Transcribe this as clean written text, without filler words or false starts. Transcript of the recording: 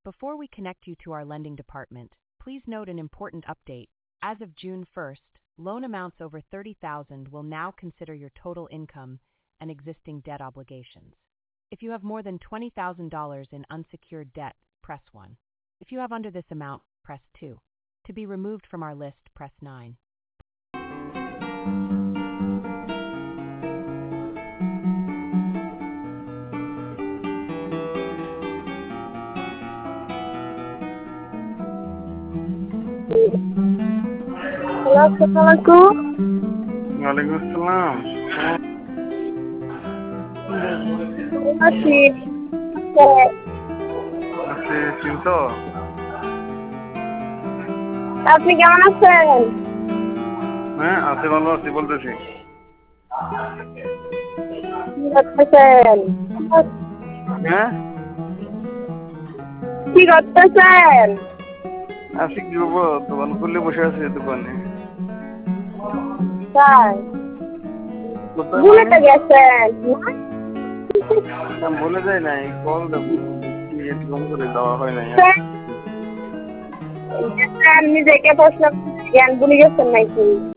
Before we connect you to our lending department, please note an important update. As of June 1st, loan amounts over $30,000 will now consider your total income and existing debt obligations. If you have more than $20,000 in unsecured debt, press 1. If you have under this amount, press 2. To be removed from our list, press 9. Hello, আসসালামু আলাইকুম। ওয়ালাইকুম আসসালাম। আছি। আছি, চিনছো? আপনি কেমন আছেন? হ্যাঁ, আছি, ভালো আছি, বলতেছি। কি করতেছেন? হ্যাঁ, কি করতেছেন? আছি, কি করবো? দোকান খুললে বসে আছি দোকানে। তাই কোথায় ভুলে মানে? তো গেছেন না, বলে যায় নাই, কল দেবো ফোন করে দেওয়া হয় নাই। নিজেকে প্রশ্ন জ্ঞান ভুলে গেছেন নাকি?